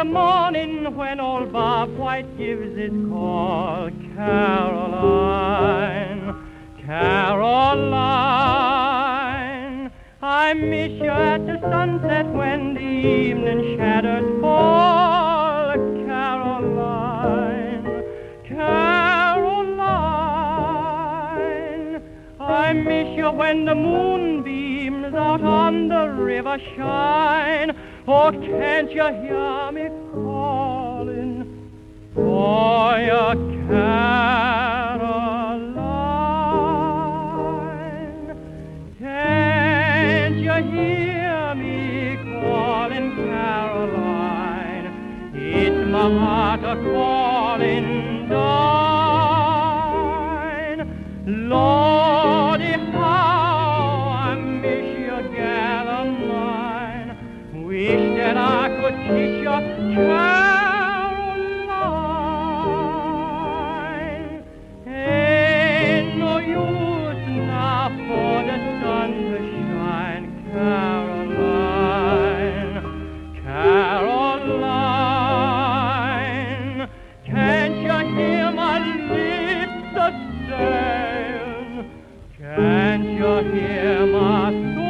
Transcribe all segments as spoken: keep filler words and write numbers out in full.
the morning when old Bob White gives his call. Caroline, Caroline, I miss you at the sunset when the evening shadows fall. Caroline, Caroline, I miss you when the moonbeams out on the river shine. Oh, can't you hear me calling for your Caroline? Can't you hear me calling Caroline? It's my heart a-calling thine. Lordy, how I miss you, gal of mine. Wish that I could kiss your Caroline. Ain't no use now for the sun to shine. Caroline, Caroline, can't you hear my lips a-saying? Can't you hear my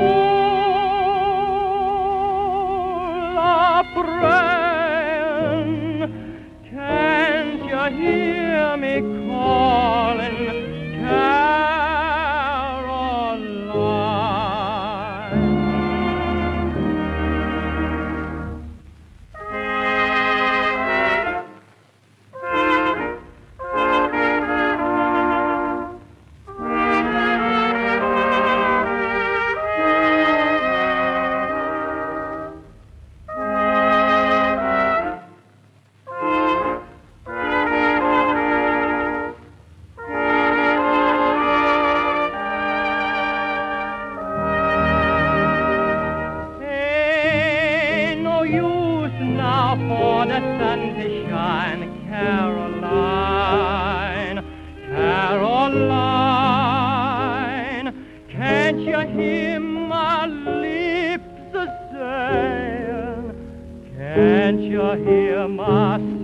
soul a-praying? Can't you hear me calling Caroline? Now for the sun to shine. Caroline, Caroline, can't you hear my lips a-saying? Can't you hear my